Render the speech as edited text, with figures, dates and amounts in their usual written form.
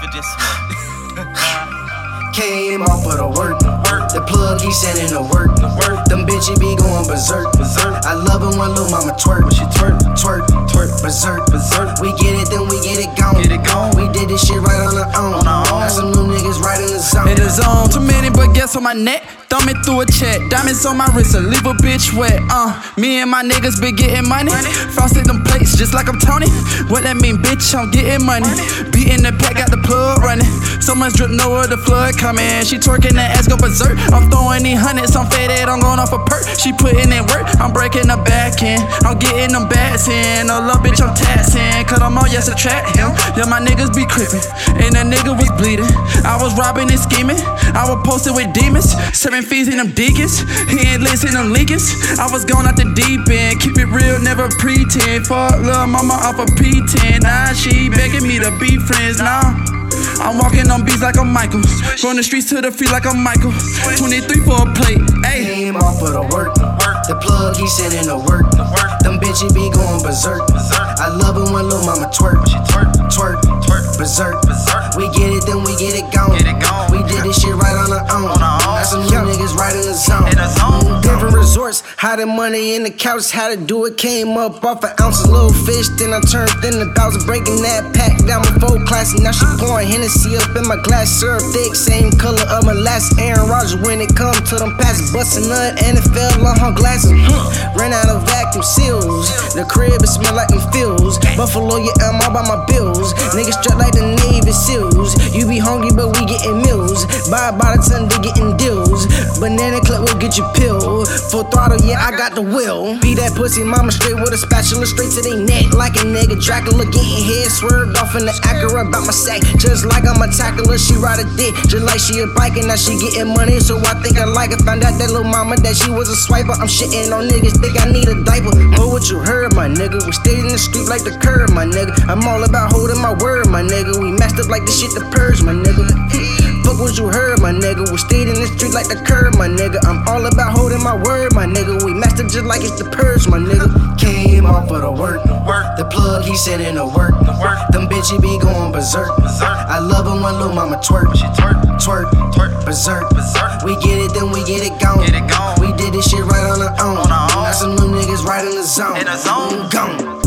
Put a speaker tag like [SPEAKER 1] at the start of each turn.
[SPEAKER 1] just smoke.
[SPEAKER 2] Came off of the work. The plug, he sending the work. Them bitches be going berserk. I love it when Lil' Mama twerk. She twerk, berserk. We get it, then we get it gone. We did this shit right on our own. Got some new niggas right in the zone.
[SPEAKER 3] In the zone, too many baguettes on my neck. Thumbing through a check, diamonds on my wrist, leave a bitch wet. Me and my niggas been getting money. Frosted them plates just like I'm Tony. What that mean, bitch? I'm getting money. Beating the pack, got the plug running. So much drip, know where the flood coming. She twerking, that ass go berserk. I'm throwing these hundreds, I'm faded, I'm going off a perk. She putting in work, I'm breaking the back end. I'm getting them bats in. Oh, love, bitch, I'm taxing. Cause I'm all yes, attract him. Yeah, my niggas be crippin'. And that nigga was bleeding. I was robbing and scheming. I was posted with demons. Serving fees in them deacons. He ain't listening them leakers. I was going out the deep end. Keep it real, never pretend. Fuck lil' mama off a P10. Now she begging me to be friends now. I'm walking on beats like I'm Michael. From the streets to the free like I'm Michael. 23 for a plate, ayy.
[SPEAKER 2] Came off of the work. The plug, he sending the work. Them bitches be going berserk. I love it when Lil' Mama twerk. She twerk, berserk. We get it, then we get it gone. We did this shit right on our own. Got some new niggas right in the zone. Different resorts, how the money in the couch, how to do it. Came up off an ounce of little fish, then I turned in 1,000, breaking that pack down before class. Now she pouring Hennessy up in my glass, syrup thick, same color of my last Aaron Rodgers. When it come to them passes, bustin' nut and it fell on her glasses. Ran out of vacuum seals. The crib, it smell like them fields. Buffalo, yeah, I'm all by my bills. Niggas strapped like the Navy SEALs. You be hungry, but we getting meals. Buy by the ton, they getting deals. Banana clip will get you pill. Full throttle, yeah, I got the will. Beat that pussy mama straight with a spatula, straight to they neck like a nigga. Dracula getting head swerved off in the Acura about my sack. Just like I'm a tackler, she ride a dick. Just like she a biker, now she getting money, so I think I like it. Found out that little mama that she was a swiper. I'm shitting on niggas, think I need a diaper. Know what you heard, my nigga. We stayed in the street like the curb, my nigga. I'm all about holding my word, my nigga. We matched up like this shit the purge, my nigga. Fuck what you heard, my nigga. We stayed in the street like the curb, my nigga. I'm all about holding my word, my nigga. We matched up just like it's the purge, my nigga. Came off of the work. The plug, he sending the work. Them bitches be going berserk. I love it when Lil' Mama twerk. She twerk, berserk. We get it, then we get it gone. We did this shit right on our own. Got some new niggas right in the zone. Gone.